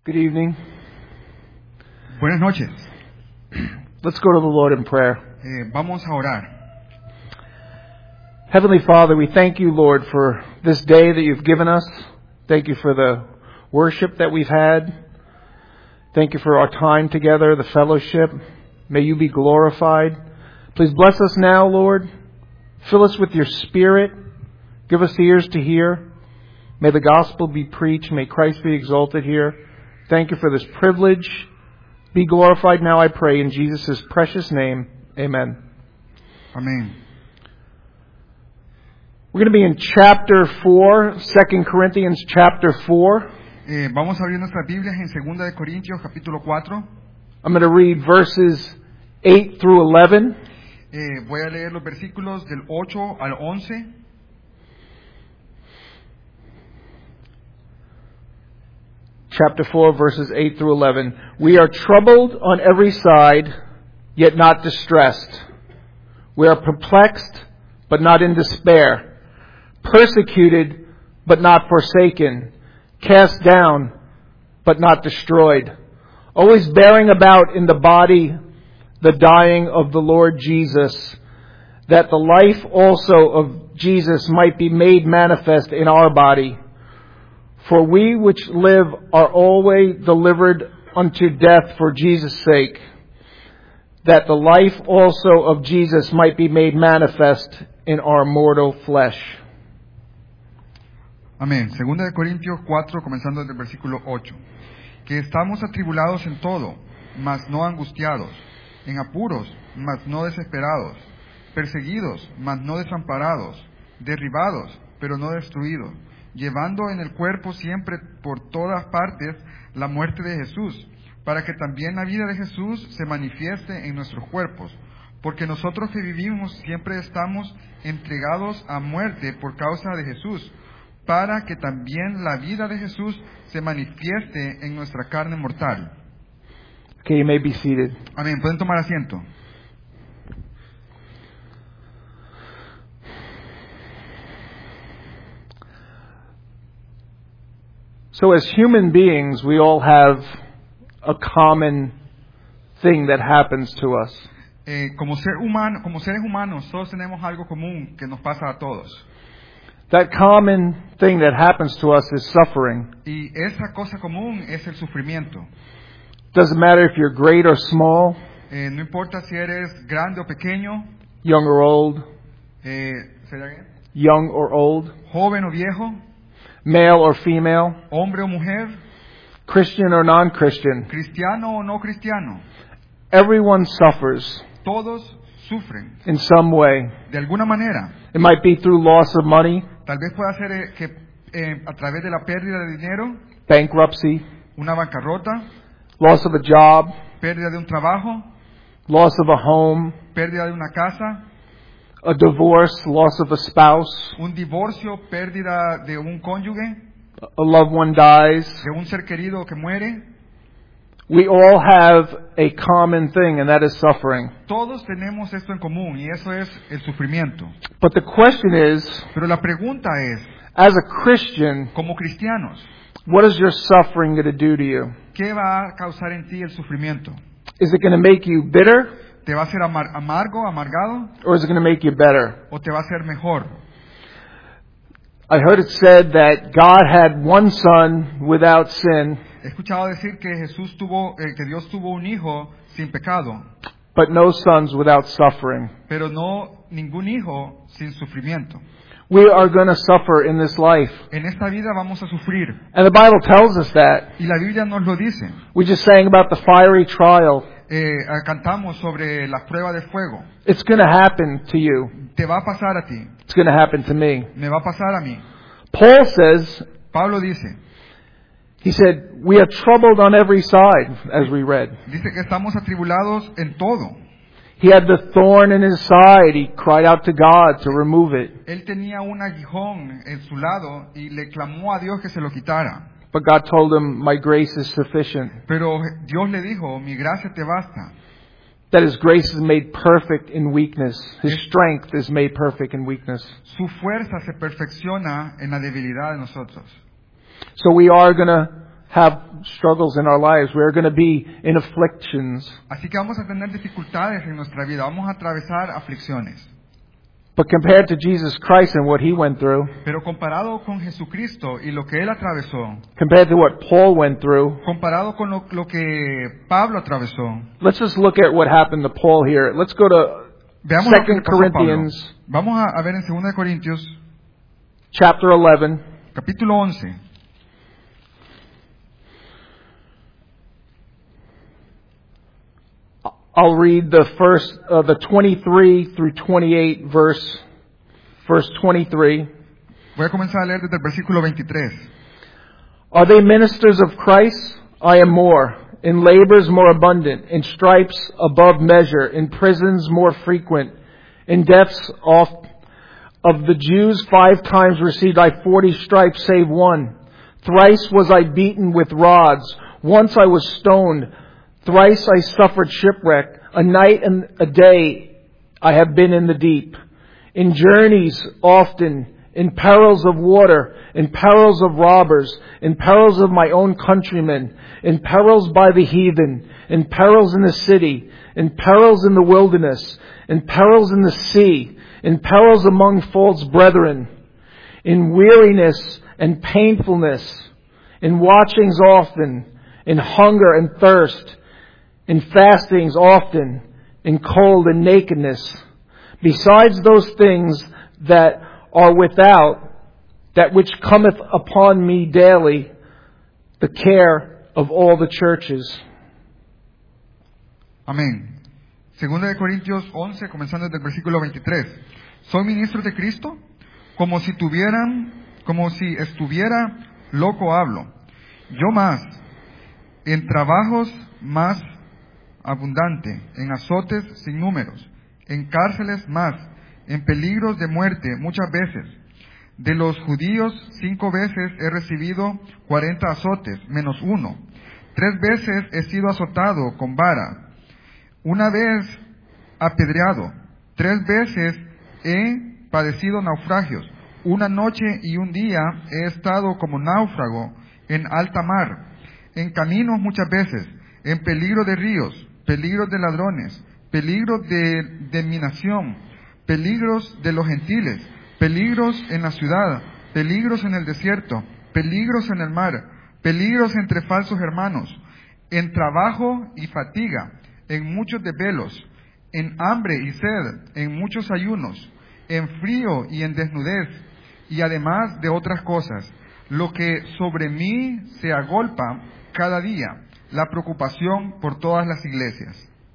Good evening. Buenas noches. Let's go to the Lord in prayer. Vamos a orar. Heavenly Father, we thank you, Lord, for this day that you've given us. Thank you for the worship that we've had. Thank you for our time together, the fellowship. May you be glorified. Please bless us now, Lord. Fill us with your Spirit. Give us ears to hear. May the gospel be preached. May Christ be exalted here. Thank you for this privilege. Be glorified now, I pray, in Jesus' precious name. Amen. Amén. We're going to be in chapter 4, 2 Corinthians chapter 4. Vamos a abrir nuestras Biblias en 2 de Corintios capítulo 4. I'm going to read verses 8 through 11. Voy a leer los versículos del 8 al 11. Chapter 4, verses 8 through 11. We are troubled on every side, yet not distressed. We are perplexed, but not in despair. Persecuted, but not forsaken. Cast down, but not destroyed. Always bearing about in the body the dying of the Lord Jesus, that the life also of Jesus might be made manifest in our body. For we which live are always delivered unto death for Jesus' sake, that the life also of Jesus might be made manifest in our mortal flesh. Amén. 2 de Corintios 4, comenzando desde el versículo 8. Que estamos atribulados en todo, mas no angustiados, en apuros, mas no desesperados, perseguidos, mas no desamparados, derribados, pero no destruidos, llevando en el cuerpo siempre por todas partes la muerte de Jesús, para que también la vida de Jesús se manifieste en nuestros cuerpos. Porque nosotros que vivimos siempre estamos entregados a muerte por causa de Jesús, para que también la vida de Jesús se manifieste en nuestra carne mortal. Okay, you may be seated. Amén. Pueden tomar asiento. So as human beings, we all have a common thing that happens to us. Como seres humanos, todos tenemos algo común que nos pasa a todos. That common thing that happens to us is suffering. Y esa cosa común es el sufrimiento. Doesn't matter if you're great or small, No importa si eres grande o pequeño, young or old, ¿say that again? young or old, Joven o viejo, male or female, hombre o mujer, Christian or non-Christian. cristiano o no cristiano. Everyone suffers Todos sufren in some way. de alguna manera. It might be through loss of money, Tal vez pueda ser que a través de la pérdida de dinero, bankruptcy, una bancarrota, loss of a job, pérdida de un trabajo, loss of a home, pérdida de una casa, a divorce, loss of a spouse, un divorcio, pérdida de un cónyuge, a loved one dies. de un ser querido que muere. We all have a common thing, and that is suffering. Todos tenemos esto en común y eso es el sufrimiento. But the question is, Pero la pregunta es, as a Christian, como cristianos, what is your suffering going to do to you? ¿qué va a causar en ti el sufrimiento? Is it going to make you bitter, ¿Te va a hacer amargo, amargado, or is it going to make you better? o te va a hacer mejor? I heard it said that God had one son without sin, He escuchado decir que que Dios tuvo un hijo sin pecado, but no sons without suffering. pero no ningún hijo sin sufrimiento. We are going to suffer in this life. En esta vida vamos a sufrir, And the Bible tells us that. y la Biblia nos lo dice. We just sang about the fiery trial. Cantamos sobre las pruebas de fuego. It's going to happen to you. Te va a pasar a ti, It's going to happen to me. me va a pasar a mí. Paul says, Pablo dice we are troubled on every side, as we read. que estamos atribulados en todo. He had the thorn in his side. He cried out to God to remove it. Él tenía un aguijón en su lado y le clamó a Dios que se lo quitara. But God told him, my grace is sufficient. Pero Dios le dijo, mi gracia te basta. That His grace is made perfect in weakness. His strength is made perfect in weakness. Su fuerza se perfecciona en la debilidad de nosotros. So we are going to have struggles in our lives. We are going to be in afflictions. Así que vamos a tener dificultades en nuestra vida, vamos a atravesar aflicciones. But compared to Jesus Christ and what He went through, Pero comparado con Jesucristo y lo que Él atravesó, compared to what Paul went through, comparado con lo que Pablo atravesó, let's just look at what happened to Paul here. Let's go to veamos lo que le 2 pasó a Pablo. Corinthians Vamos a ver en 2 Corintios, chapter 11. capítulo 11. I'll read the first, the 23 through 28 verse 23. Voy a comenzar a leer desde el versículo 23. Are they ministers of Christ? I am more. In labors more abundant. In stripes above measure. In prisons more frequent. In deaths of the Jews 5 times received I 40 stripes save one. Thrice was I beaten with rods. Once I was stoned. Thrice I suffered shipwreck. A night and a day I have been in the deep. In journeys often, in perils of water, in perils of robbers, in perils of my own countrymen, in perils by the heathen, in perils in the city, in perils in the wilderness, in perils in the sea, in perils among false brethren, in weariness and painfulness, in watchings often, in hunger and thirst, in fastings often, in cold and nakedness. Besides those things that are without, that which cometh upon me daily, the care of all the churches. Amén. Segunda de Corintios 11, comenzando desde el versículo 23. ¿Soy ministro de Cristo? Como si estuviera loco hablo. Yo más, en trabajos más abundante, en azotes sin números, en cárceles más, en peligros de muerte muchas veces. De los judíos 5 veces he recibido 40 azotes, menos 1. 3 veces he sido azotado con vara. 1 vez apedreado. 3 veces he padecido naufragios. 1 noche y 1 día he estado como náufrago en alta mar. En caminos muchas veces, en peligro de ríos, peligros de ladrones, peligros de mi nación, peligros de los gentiles, peligros en la ciudad, peligros en el desierto, peligros en el mar, peligros entre falsos hermanos, en trabajo y fatiga, en muchos desvelos, en hambre y sed, en muchos ayunos, en frío y en desnudez, y además de otras cosas, lo que sobre mí se agolpa cada día, la preocupación por todas las iglesias.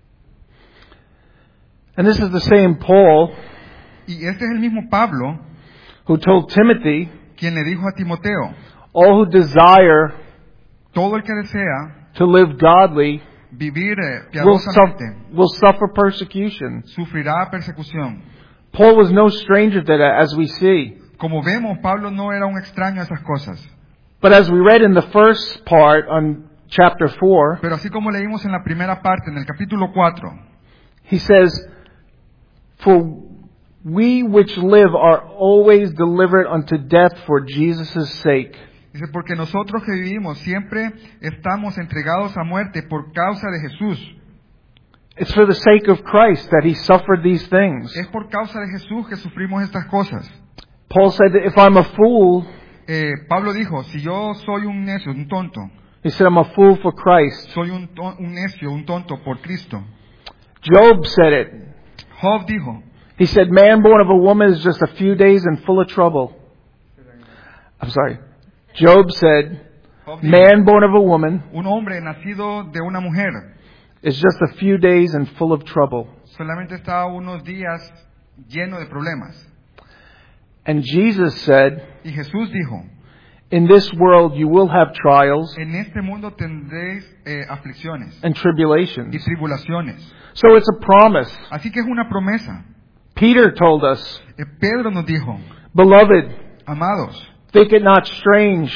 And this is the same Paul Y este es el mismo Pablo who told Timothy, quien le dijo a Timoteo, all who desire todo el que desea to live godly vivir will piadosamente suffer persecution. sufrirá persecución. Paul was no stranger to that, as we see. Como vemos, Pablo no era un extraño a esas cosas. But as we read in the first part on chapter 4, Pero así como leímos en la primera parte, en el capítulo 4, he says, for we which live are always delivered unto death for Jesus' sake. dice, porque nosotros que vivimos siempre estamos entregados a muerte por causa de Jesús. It's for the sake of Christ that he suffered these things. Es por causa de Jesús que sufrimos estas cosas. Paul said that if I'm a fool, Pablo dijo, si yo soy un necio, un tonto, he said I'm a fool for Christ. soy un necio, un tonto por Cristo. Job said it. Job dijo, He said, man born of a woman is just a few days and full of trouble. I'm sorry. Job said, Job dijo, man born of a woman un hombre nacido de una mujer is just a few days and full of trouble. solamente está unos días lleno de problemas. And Jesus said, Y Jesús dijo, in this world you will have trials en este mundo tendréis aflicciones and y tribulations. tribulaciones. So it's a promise. Así que es una promesa. Peter told us, Pedro nos dijo, beloved, amados, think it not strange.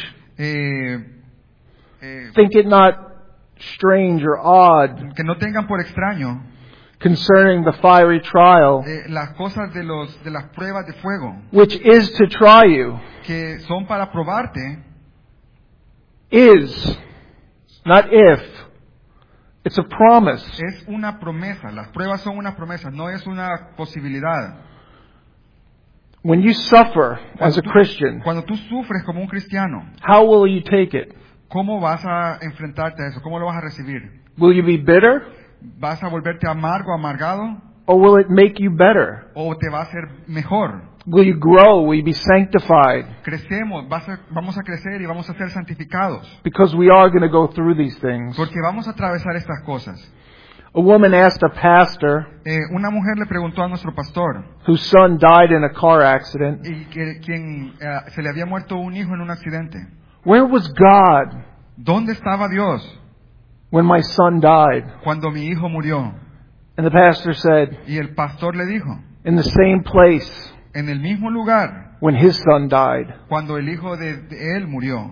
Think it not strange or odd que no tengan por extraño concerning the fiery trial, las cosas de las pruebas de fuego, which is to try you, que son para probarte, is not if. It's a promise. Es una promesa. Las pruebas son una promesa, no es una posibilidad. When you suffer as a Christian, Cuando tú sufres como un cristiano, how will you take it? ¿cómo vas a enfrentarte a eso? ¿Cómo lo vas a recibir? Will you be bitter? ¿Vas a volverte amargo, amargado? Or will it make you better? ¿O te va a hacer mejor? Will you grow? Will you be sanctified? Crecemos, vamos a crecer y vamos a ser santificados. Because we are going to go through these things. Porque vamos a atravesar estas cosas. A woman asked a pastor Una mujer le preguntó a nuestro pastor, whose son died in a car accident, y quien se le había muerto un hijo en un accidente. where was God ¿Dónde estaba Dios when my son died? cuando mi hijo murió? And the pastor said, Y el pastor le dijo, in the same place en el mismo lugar when his son died. cuando el hijo de él murió.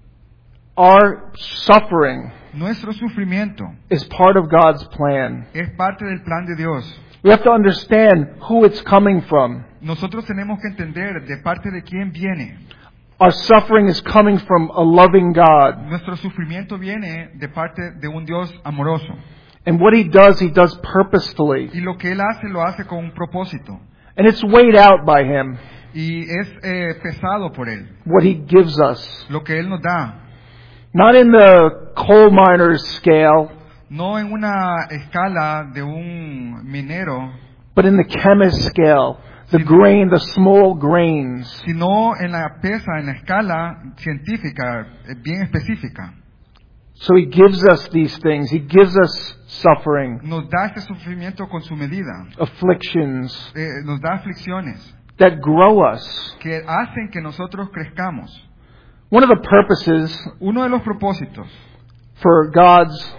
Our suffering Nuestro sufrimiento is part of God's plan. es parte del plan de Dios. We have to understand who it's coming from. Nosotros tenemos que entender de parte de quién viene. Our suffering is coming from a loving God. Nuestro sufrimiento viene de parte de un Dios amoroso. And what He does purposefully. Y lo que Él hace, lo hace con un propósito. And it's weighed out by Him, Y es pesado por Él, what He gives us. lo que Él nos da. Not in the coal miner's scale, No en una escala de un minero, but in the chemist's scale. The grain, the small grains. sino en la pesa, en la escala científica, bien específica. So He gives us these things. He gives us suffering, Nos da este sufrimiento con su medida. afflictions Nos da aflicciones that grow us. que hacen que nosotros crezcamos. One of the purposes Uno de los propósitos for God's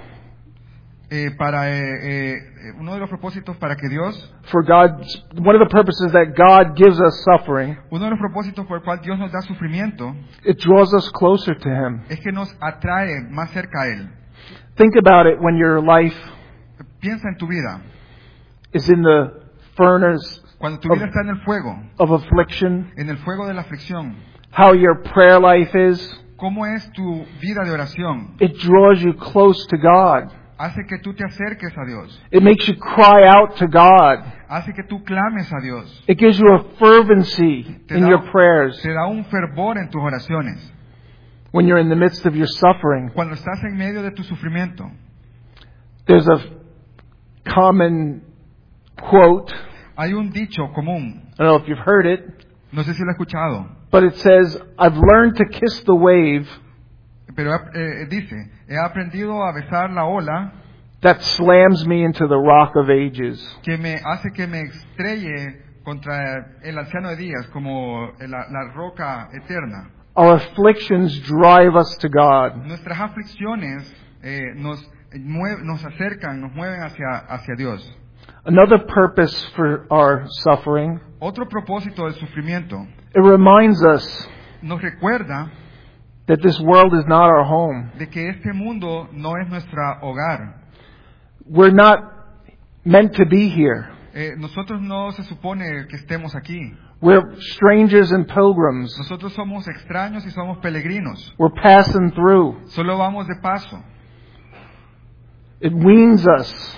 uno de los propósitos para que Dios, one of the purposes that God gives us suffering, uno de los propósitos por el cual Dios nos da sufrimiento, it draws us closer to Him. es que nos atrae más cerca a Él. Think about it when your life Piensa en tu vida. is in the furnace Cuando tu vida está en el fuego de la aflicción, how your prayer life is. ¿cómo es tu vida de oración? It draws you close to God. Hace que tú te acerques a Dios. It makes you cry out to God. Hace que tú clames a Dios. It gives you a fervency in your prayers Te da un fervor en tus oraciones. when you're in the midst of your suffering. Cuando estás en medio de tu sufrimiento, There's a common quote. hay un dicho común. I don't know if you've heard it, No sé si lo has escuchado, but it says, I've learned to kiss the wave pero dice, he aprendido a besar la ola that slams me into the rock of ages. que me hace que me estrelle contra el anciano de días, como la roca eterna. Our afflictions drive us to God. Nuestras aflicciones nos acercan, nos mueven hacia Dios. Another purpose for our suffering, Otro propósito del sufrimiento it reminds us nos recuerda that this world is not our home. de que este mundo no es nuestro hogar. We're not meant to be here. Nosotros no se supone que estemos aquí. We're strangers and pilgrims. Nosotros somos extraños y somos peregrinos. We're passing through. Solo vamos de paso. It weans us.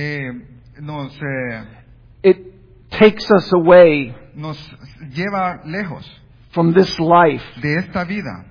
It takes us away Nos lleva lejos from this life. de esta vida.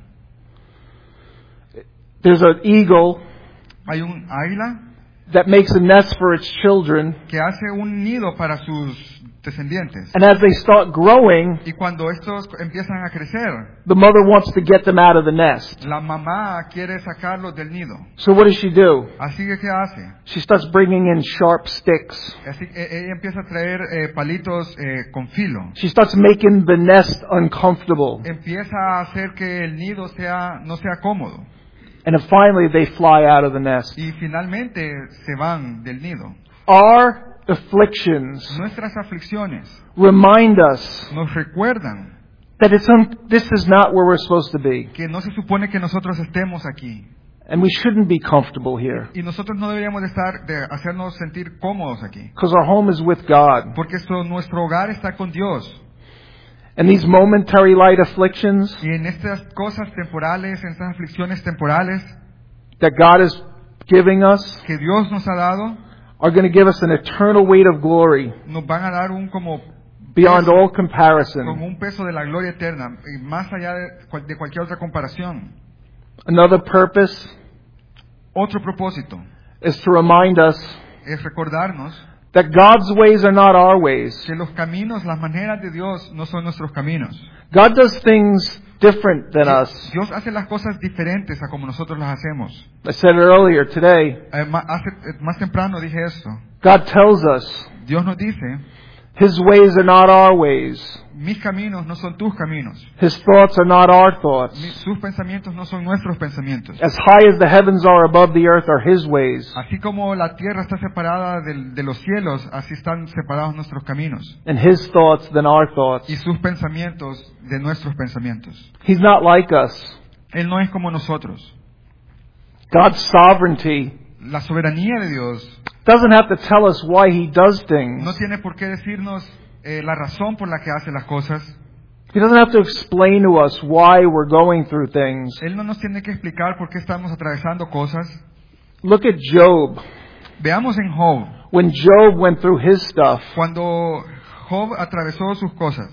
There's an eagle Hay un águila that makes a nest for its children, que hace un nido para sus descendientes. and as they start growing, Y cuando estos empiezan a crecer, the mother wants to get them out of the nest. la mamá quiere sacarlos del nido. So what does she do? Así que, ¿qué hace? She starts bringing in sharp sticks. Así, ella empieza a traer palitos con filo. She starts making the nest uncomfortable. Empieza a hacer que el nido no sea cómodo. And then finally they fly out of the nest. Y finalmente se van del nido. Our afflictions Nuestras aflicciones remind us nos recuerdan that this is not where we're supposed to be. que no se supone que nosotros estemos aquí. And we shouldn't be comfortable here. Y nosotros no deberíamos de hacernos sentir cómodos aquí. Because our home is with God. Porque nuestro hogar está con Dios. And these momentary light afflictions, Y en estas cosas temporales, en estas aflicciones temporales, that God is giving us que Dios nos ha dado are going to give us an eternal weight of glory nos van a dar un como beyond peso, all como comparison. un peso de la gloria eterna, y más allá de cualquier otra comparación. Another purpose Otro propósito is to remind us es recordarnos that God's ways are not our ways. que los caminos, las maneras de Dios no son nuestros caminos. God does things different than us. Dios hace las cosas diferentes a como nosotros las hacemos. I said it earlier today. Más temprano dije esto. God tells us Dios nos dice, His ways are not our ways. mis caminos no son tus caminos. His thoughts are not our thoughts. Sus pensamientos no son nuestros pensamientos. As high as the heavens are above the earth are His ways. Así como la tierra está separada de los cielos, así están separados nuestros caminos. And His thoughts than our thoughts. Y sus pensamientos de nuestros pensamientos. He's not like us. Él no es como nosotros. God's sovereignty La soberanía de Dios doesn't have to tell us why He does things. no tiene por qué decirnos la razón por la que hace las cosas. He doesn't have to explain to us why we're going through things. Él no nos tiene que explicar por qué estamos atravesando cosas. Look at Job. Veamos en Job. When Job went through his stuff, Cuando Job atravesó sus cosas,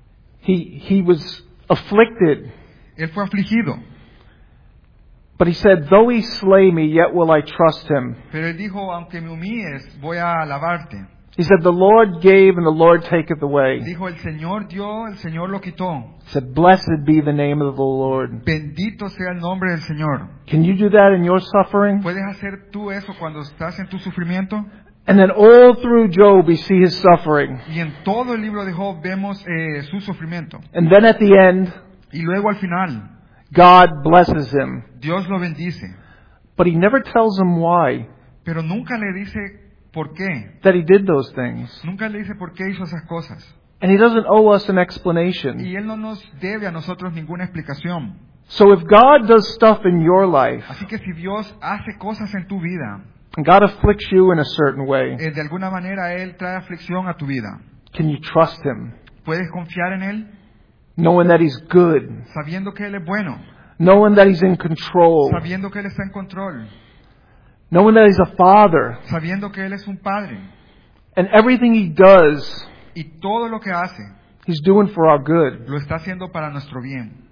he was afflicted. él fue afligido. But he said, though he slay me, yet will I trust him. Pero él dijo, aunque me humilles, voy a alabarte. He said, the Lord gave and the Lord taketh away. Dijo, el Señor dio, el Señor lo quitó. He said, blessed be the name of the Lord. Bendito sea el nombre del Señor. Can you do that in your suffering? ¿Puedes hacer tú eso cuando estás en tu sufrimiento? And then all through Job, we see his suffering. Y en todo el libro de Job vemos su sufrimiento. And then at the end, Y luego al final, God blesses him. Dios lo bendice. But he never tells him why, Pero nunca le dice por qué. that he did those things. Nunca le dice por qué hizo esas cosas. And he doesn't owe us an explanation. Y Él no nos debe a nosotros ninguna explicación. So if God does stuff in your life, Así que si Dios hace cosas en tu vida, and God afflicts you in a certain way, de alguna manera Él trae aflicción a tu vida, can you trust him? ¿puedes confiar en Él? Knowing that he's good, Sabiendo que Él es bueno, knowing that he's in control, sabiendo que Él está en control, knowing that he's a father, sabiendo que Él es un Padre. and everything he does, Y todo lo que hace, he's doing for our good. lo está haciendo para nuestro bien.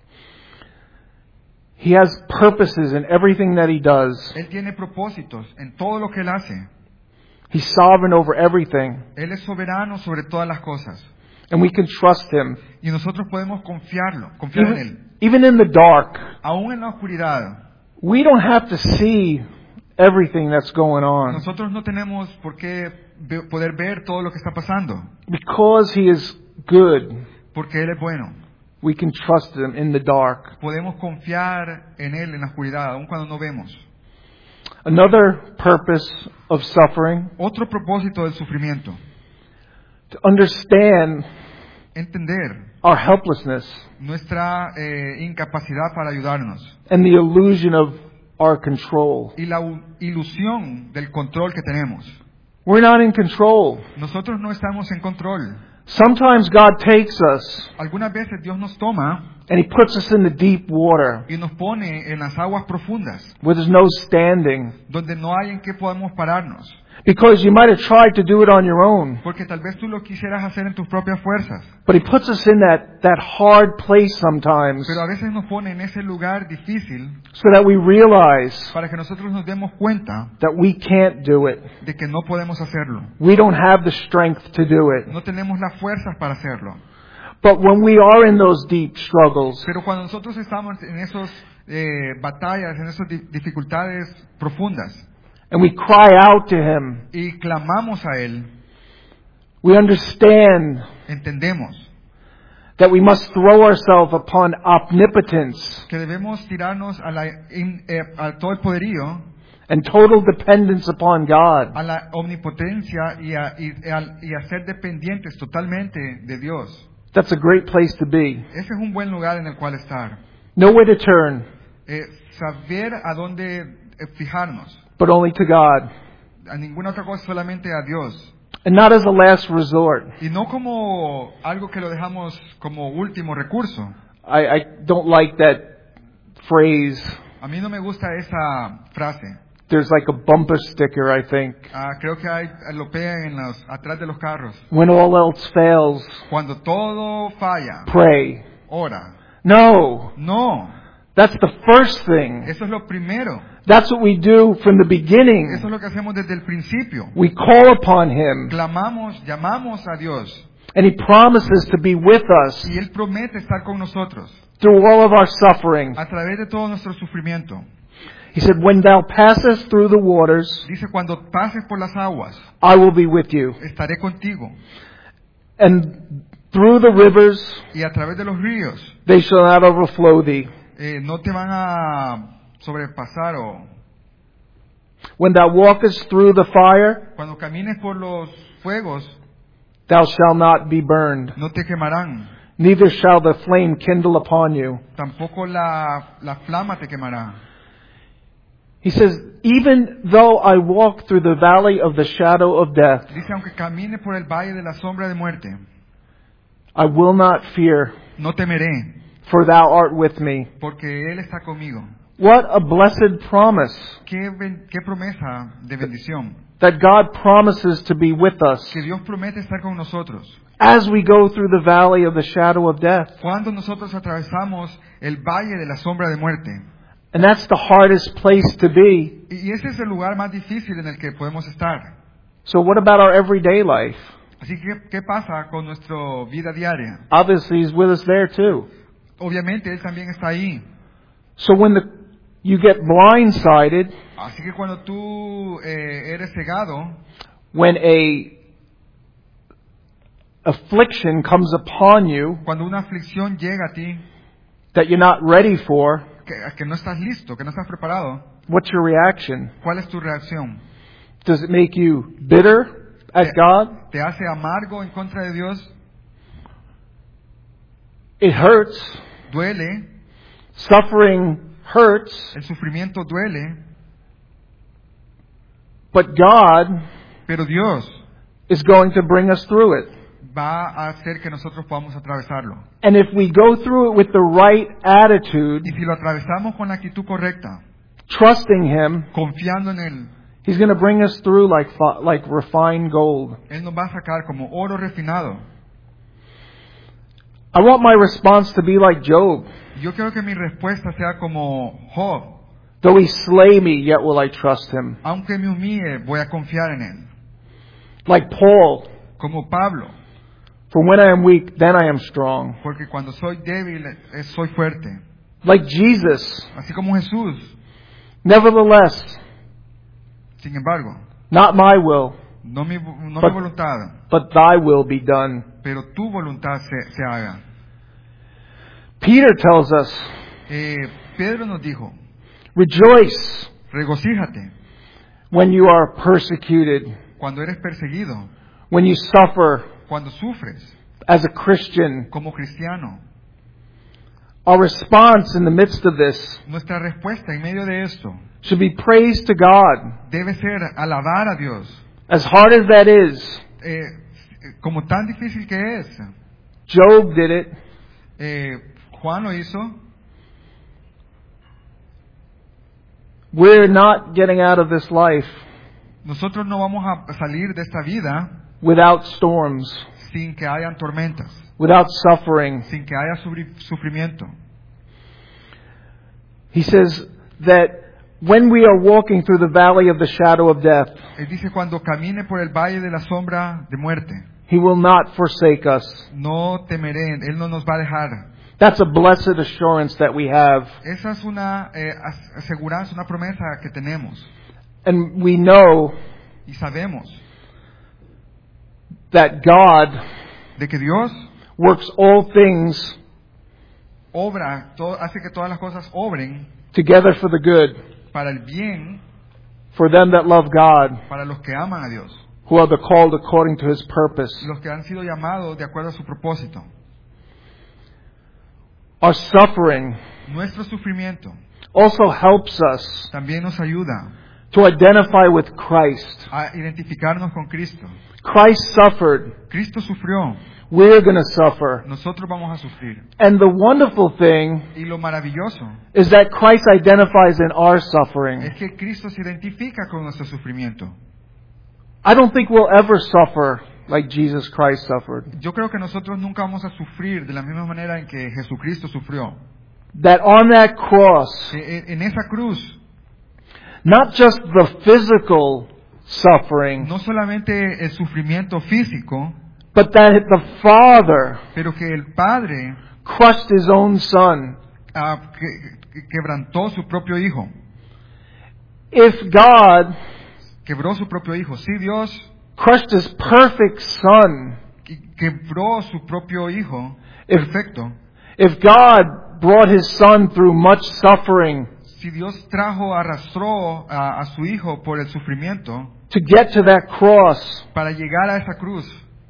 He has purposes in everything that he does. Él tiene propósitos en todo lo que Él hace. He's sovereign over everything, Él es soberano sobre todas las cosas. and we can trust him. Y nosotros podemos confiar en Él. Even in the dark, Aún en la oscuridad, we don't have to see everything that's going on. nosotros no tenemos por qué poder ver todo lo que está pasando, Because he is good, porque Él es bueno. we can trust him in the dark. Podemos confiar en Él en la oscuridad, aun cuando no vemos. Another purpose of suffering, Otro propósito del sufrimiento, to understand entender our helplessness nuestra incapacidad para ayudarnos and the illusion of our control. y la ilusión del control que tenemos. We're not in control. Nosotros no estamos en control. Sometimes God takes us Algunas veces Dios nos toma and he puts us in the deep water y nos pone en las aguas profundas, where there's no standing. donde no hay en qué podamos pararnos. Because you might have tried to do it on your own. Porque tal vez tú lo quisieras hacer en tus propias fuerzas, But he puts us in that hard place sometimes pero a veces nos pone en ese lugar difícil so that we realize para que nosotros nos demos cuenta that we can't do it. de que no podemos hacerlo. We don't have the strength to do it. No tenemos las fuerzas para hacerlo. But when we are in those deep struggles, Pero cuando nosotros estamos en esas batallas, en esas dificultades profundas, and we cry out to him, y clamamos a Él, we understand entendemos that we must throw ourselves upon omnipotence que debemos tirarnos a todo el poderío, and total dependence upon God. a la omnipotencia y a ser dependientes totalmente de Dios. That's a great place to be. Ese es un buen lugar en el cual estar. Nowhere to turn, Saber a dónde fijarnos. but only to God. A ninguna otra cosa, solamente a Dios. And not as a last resort. Y no como algo que lo dejamos como último recurso. I don't like that phrase, A mí no me gusta esa frase. There's like a bumper sticker, I think. Creo que lo pegan atrás de los carros. When all else fails, Cuando todo falla, pray. ora. No, No, that's the first thing. eso es lo primero. That's what we do from the beginning. Eso es lo que hacemos desde el principio. We call upon Him, Clamamos, llamamos a Dios. and He promises to be with us Y Él promete estar con nosotros through all of our suffering. a través de todo nuestro sufrimiento. He said, when thou passest through the waters, Dice, cuando pases por las aguas, I will be with you. estaré contigo. And through the rivers, Y a través de los ríos, they shall not overflow thee. no te van a sobrepasar. O When thou walkest through the fire, cuando camines por los fuegos, thou shalt not be burned, no te quemarán. neither shall the flame kindle upon you. Tampoco la flama te quemará. He says, even though I walk through the valley of the shadow of death, Dice, aunque camine por el valle de la sombra de muerte, I will not fear, no temeré, for thou art with me. porque Él está conmigo. What a blessed promise Qué promesa de bendición. that God promises to be with us Que Dios promete estar con nosotros. as we go through the valley of the shadow of death. Cuando nosotros atravesamos el valle de la sombra de muerte. And that's the hardest place to be. Y ese es el lugar más difícil en el que podemos estar. So what about our everyday life? Así que, ¿qué pasa con nuestra vida diaria? Obviously, He's with us there too. Obviamente, Él también está ahí. So when you get blindsided, Así que cuando tú eres cegado, when a affliction comes upon you cuando una aflicción llega a ti, that you're not ready for, que no estás listo, que no estás preparado, what's your reaction? ¿cuál es tu reacción? Does it make you bitter at God? ¿Te hace amargo en contra de Dios? It hurts. ¿Duele? Suffering hurts. El sufrimiento duele, But God pero Dios is going to bring us through it. va a hacer que nosotros podamos atravesarlo. And if we go through it with the right attitude, Y si lo atravesamos con la actitud correcta, trusting Him, confiando en Él, He's going to bring us through like refined gold. Él nos va a sacar como oro refinado. I want my response to be like Job. Yo quiero que mi respuesta sea como Job. Though He slay me, yet will I trust Him. Aunque me humille, voy a confiar en Él. Like Paul, Como Pablo, for when I am weak, then I am strong. porque cuando soy débil, soy fuerte. Like Jesus, Así como Jesús. nevertheless, Sin embargo, not my will, no mi But- voluntad, but Thy will be done. pero tu voluntad se haga. Peter tells us, Pedro nos dijo, rejoice regocíjate when you are persecuted, cuando eres perseguido, when you suffer cuando sufres as a Christian. como cristiano. Our response in the midst of this Nuestra respuesta en medio de esto should be praise to God. debe ser alabar a Dios. As hard as that is, Como tan difícil que es. Job did it. Juan lo hizo. We're not getting out of this life Nosotros no vamos a salir de esta vida without storms, sin que hayan tormentas, without suffering. sin que haya sufrimiento. He says that when we are walking through the valley of the shadow of death, Él dice, cuando camine por el valle de la sombra de muerte, He will not forsake us. no temeré, Él no nos va a dejar. That's a blessed assurance that we have. Esa es una aseguranza, una promesa que tenemos. And we know Y sabemos that God de que Dios works all things hace que todas las cosas obren together for the good, para el bien, for them that love God, para los que aman a Dios, who are the called according to His purpose. los que han sido llamados de acuerdo a su propósito. Our suffering Nuestro sufrimiento also helps us también nos ayuda to identify with Christ. a identificarnos con Cristo. Christ suffered. Cristo sufrió. We're going to suffer. Nosotros vamos a sufrir. And the wonderful thing Y lo maravilloso is that Christ identifies in our suffering. es que Cristo se identifica con nuestro sufrimiento. I don't think we'll ever suffer like Jesus Christ suffered. Yo creo que nosotros nunca vamos a sufrir de la misma manera en que Jesucristo sufrió. That on that cross, Que en esa cruz, not just the physical suffering, no solamente el sufrimiento físico, but that the Father pero que el Padre crushed His own Son. quebrantó su propio Hijo. If God Quebró su propio Hijo. Sí, Dios crushed His perfect Son, quebró su propio Hijo If- perfecto. if God brought His Son through much suffering Si Dios arrastró a su Hijo por el sufrimiento to get to that cross, para llegar a esa cruz,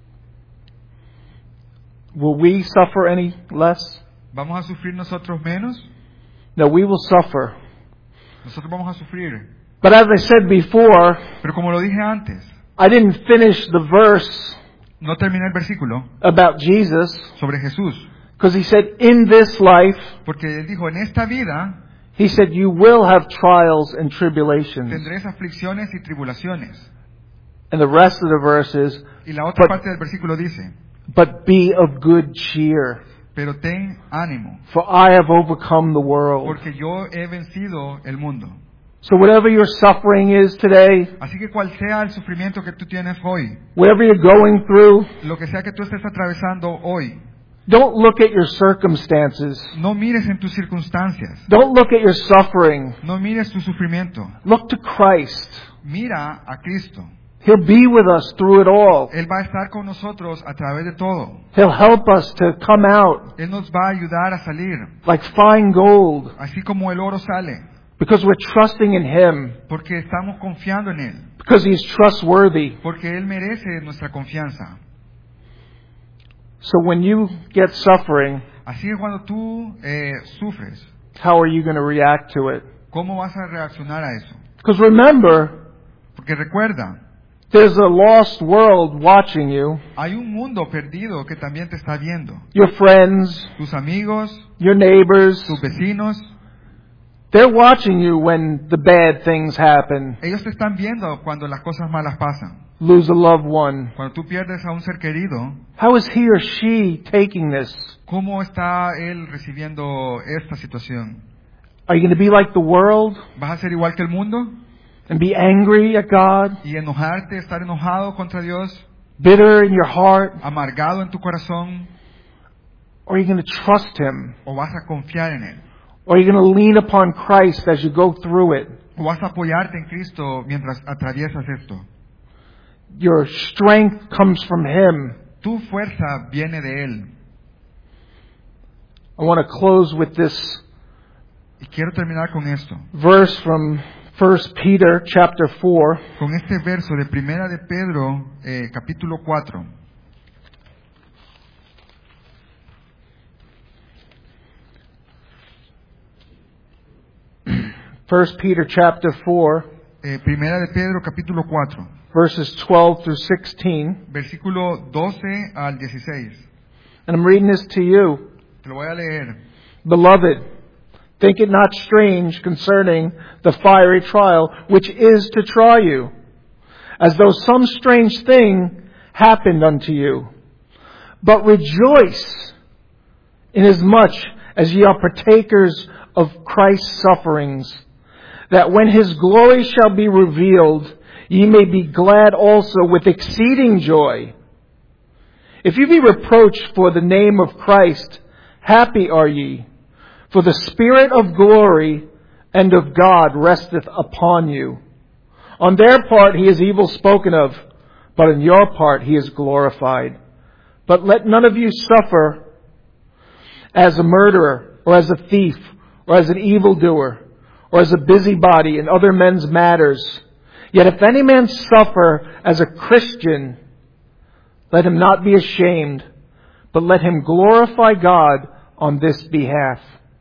will we suffer any less? ¿vamos a sufrir nosotros menos? No, we will suffer. Nosotros vamos a sufrir. But as I said before, Pero como lo dije antes, I didn't finish the verse no terminé el versículo about Jesus sobre Jesús, because He said, in this life, porque Él dijo, en esta vida He said, you will have trials and tribulations. tendréis aflicciones y tribulaciones. And the rest of the verse is, Y la otra But- parte del versículo dice, but be of good cheer, pero ten ánimo, for I have overcome the world. porque yo he vencido el mundo. So whatever your suffering is today, Así que cual sea el sufrimiento que tú tienes hoy, whatever you're going through, lo que sea que tú estés atravesando hoy, don't look at your circumstances. no mires en tus circunstancias, Don't look at your suffering. no mires tu sufrimiento, Look to Christ. mira a Cristo. He'll be with us through it all. Él va a estar con nosotros a través de todo. He'll help us to come out Él nos va a ayudar a salir, like fine gold así como el oro sale, because we're trusting in Him, porque estamos confiando en Él, because He's trustworthy. porque Él merece nuestra confianza. So when you get suffering, Así que cuando tú sufres, how are you going to react to it? ¿cómo vas a reaccionar a eso? Because remember, Porque recuerda, there's a lost world watching you. hay un mundo perdido que también te está viendo. Your friends, Tus amigos, your neighbors, tus vecinos, they're watching you when the bad things happen. ellos te están viendo cuando las cosas malas pasan. Lose a loved one. Cuando tú pierdes a un ser querido, How is he or she taking this? ¿cómo está él recibiendo esta situación? Are you going to be like the world ¿Vas a ser igual que el mundo? and be angry at God, ¿Y enojarte, estar enojado contra Dios? bitter in your heart? ¿Amargado en tu corazón? Or are you going to trust Him? ¿O vas a confiar en Él? Or are you going to lean upon Christ as you go through it? ¿O vas a apoyarte en Cristo mientras atraviesas esto? Your strength comes from Him. Tu fuerza viene de Él. I want to close with this Y quiero terminar con esto, verse from 1 Peter chapter 4. con este verso de Primera de Pedro, capítulo 4. 1 Peter chapter 4, Primera de Pedro, capítulo 4, verses 12 through 16. versículo 12 al 16. And I'm reading this to you. Te lo voy a leer. Beloved, think it not strange concerning the fiery trial which is to try you, as though some strange thing happened unto you. But rejoice inasmuch as ye are partakers of Christ's sufferings, that when His glory shall be revealed, ye may be glad also with exceeding joy. If you be reproached for the name of Christ, happy are ye, for the Spirit of glory and of God resteth upon you. On their part He is evil spoken of, but on your part He is glorified. But let none of you suffer as a murderer, or as a thief, or as an evildoer, or as a busybody in other men's matters. Yet if any man suffer as a Christian, let him not be ashamed, but let him glorify God on this behalf.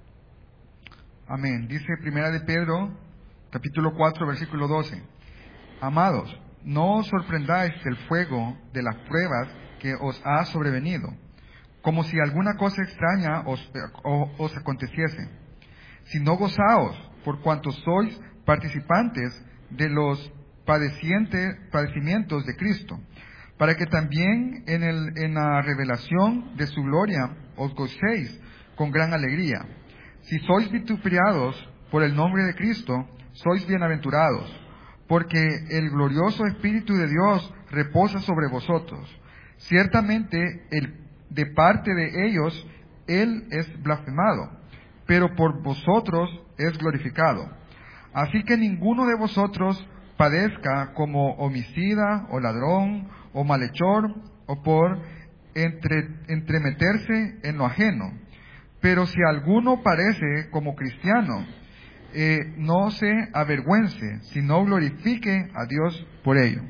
Amén. Dice Primera de Pedro, capítulo 4, versículo 12. Amados, no os sorprendáis del fuego de las pruebas que os ha sobrevenido, como si alguna cosa extraña os aconteciese. Sino gozaos, por cuanto sois participantes de los padecimientos de Cristo, para que también en la revelación de su gloria os gocéis con gran alegría. Si sois vituperados por el nombre de Cristo, sois bienaventurados, porque el glorioso Espíritu de Dios reposa sobre vosotros. Ciertamente, de parte de ellos, Él es blasfemado, pero por vosotros es glorificado. Así que ninguno de vosotros padezca como homicida, o ladrón, o malhechor, o por entremeterse en lo ajeno. Pero si alguno parece como cristiano, no se avergüence, sino glorifique a Dios por ello.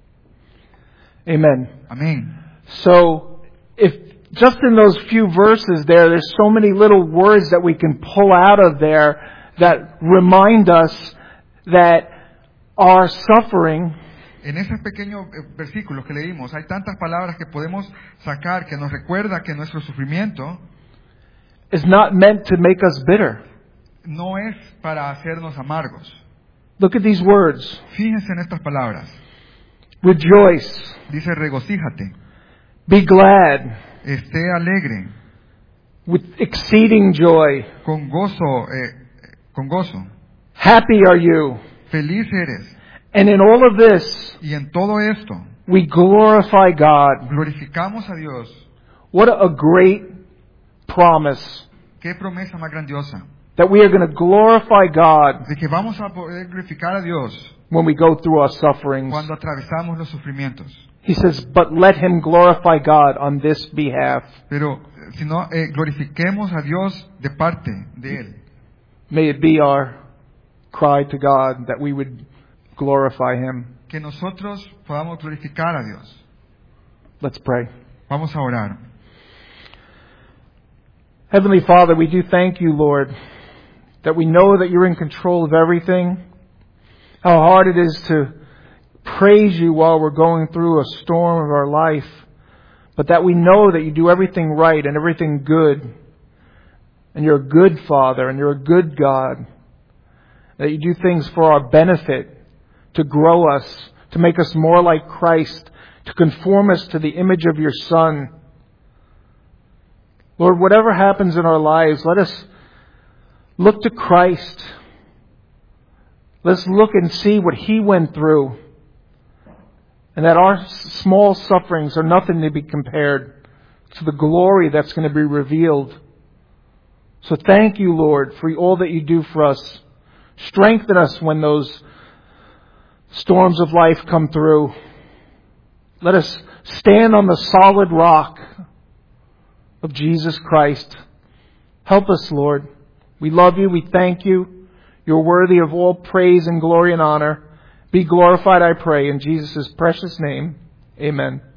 Amen. Amén. So, if just in those few verses there's so many little words that we can pull out of there that remind us that our suffering En esos pequeños versículos que leímos, hay tantas palabras que podemos sacar que nos recuerda que nuestro sufrimiento is not meant to make us bitter. no es para hacernos amargos. Look at these words. Fíjense en estas palabras. Rejoice. Dice, regocíjate, Be glad. esté alegre, With exceeding joy. con gozo. Happy are you. Feliz eres. And in all of this, Y en todo esto, we glorify God. glorificamos a Dios. What a great promise Qué promesa más grandiosa. that we are going to glorify God De que vamos a poder glorificar a Dios when we go through our sufferings. cuando atravesamos los sufrimientos. He says, but let him glorify God on this behalf. Pero, si no, glorifiquemos a Dios de parte de Él. May it be our cry to God that we would glorify him. Que nosotros podamos glorificar a Dios. Let's pray. Vamos a orar. Heavenly Father, we do thank you, Lord, that we know that you're in control of everything. How hard it is to praise you while we're going through a storm of our life, but that we know that you do everything right and everything good. And you're a good Father and you're a good God. That you do things for our benefit, to grow us, to make us more like Christ, to conform us to the image of your Son. Lord, whatever happens in our lives, let us look to Christ. Let's look and see what He went through. And that our small sufferings are nothing to be compared to the glory that's going to be revealed. So thank you, Lord, for all that you do for us. Strengthen us when those storms of life come through. Let us stand on the solid rock of Jesus Christ. Help us, Lord. We love you. We thank you. You're worthy of all praise and glory and honor. Be glorified, I pray, in Jesus' precious name. Amen.